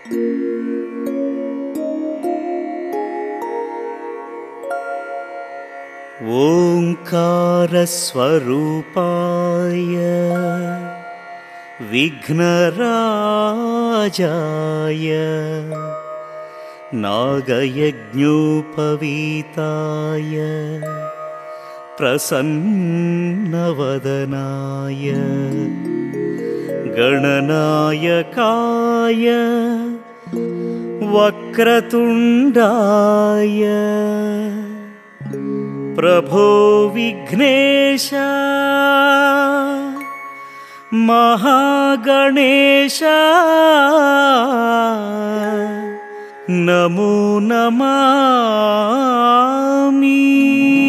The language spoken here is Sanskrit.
ओंकारस्वरूपाय विघ्नराजाय नागयज्ञोपवीताय प्रसन्नवदनाय गणनायकाय वक्रतुण्डाय प्रभो विघ्नेश महागणेश नमो नमामि।